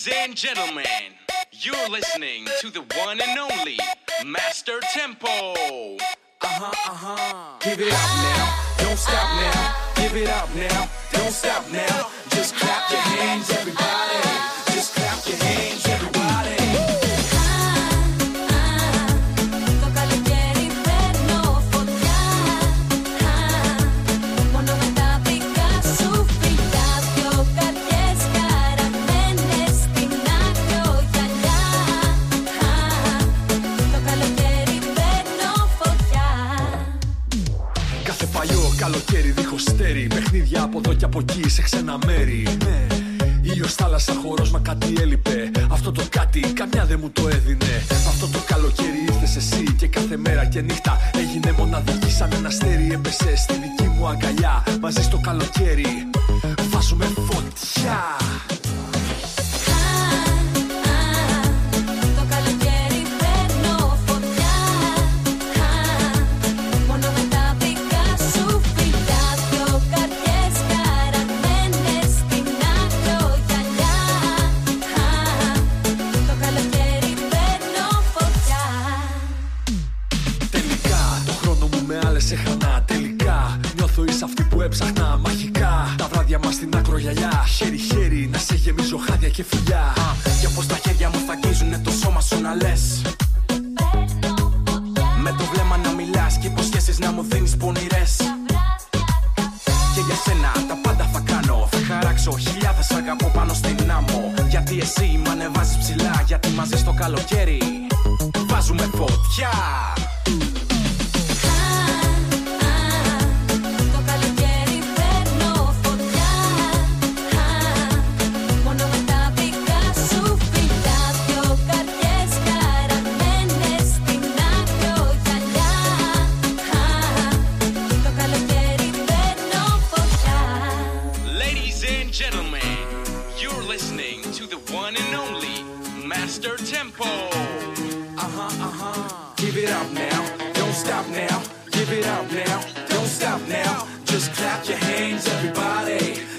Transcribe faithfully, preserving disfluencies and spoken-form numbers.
Ladies and gentlemen, you're listening to the one and only Master Tempo. Uh-huh, uh-huh. Give it up now, don't stop now. Give it up now, don't stop now. Just clap your hands, everybody. Just clap your hands, everybody. Καλοκαίρι δίχως στέρι, παιχνίδια από εδώ και από εκεί σε ξένα μέρη. Ναι. Ήλιος, θάλασσα, χορός, μα κάτι έλειπε. Αυτό το κάτι καμιά δεν μου το έδινε. Αυτό το καλοκαίρι ήρθες εσύ και κάθε μέρα και νύχτα έγινε μοναδική σαν ένα αστέρι. Έπεσε στη δική μου αγκαλιά. Μαζί στο καλοκαίρι βάζουμε φωτιά. Έχανα τελικά. Νιώθω είσαι αυτή που έψαχνα μαγικά. Τα βράδια μας στην ακρογιαλιά. Χέρι-χέρι να σε γεμίζω χάδια και φιλιά. uh, Και όπως τα χέρια μου θα αγγίζουνε το σώμα σου να λες. Με το βλέμμα να μιλάς και υποσχέσεις να μου δίνεις πονηρές. Και για σένα τα πάντα θα κάνω. Θα χαράξω χιλιάδες αγαπώ πάνω στην άμμο. Γιατί εσύ μ' ανεβάζεις ψηλά. Γιατί μαζί στο καλοκαίρι βάζουμε φωτιά. Master Tempo. Uh-huh, uh-huh. Give it up now, don't stop now. Give it up now, don't stop now. Just clap your hands, everybody.